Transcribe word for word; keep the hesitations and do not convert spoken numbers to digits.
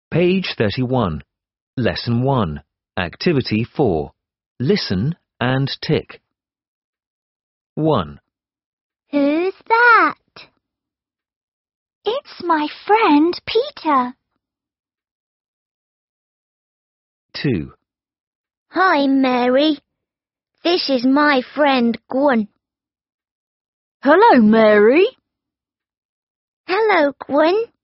Page thirty-one. Lesson one. Activity four. Listen and tick. one. Who's that? It's my friend Peter. two. Hi, Mary. This is my friend Gwen. Hello, Mary. Hello, Gwen.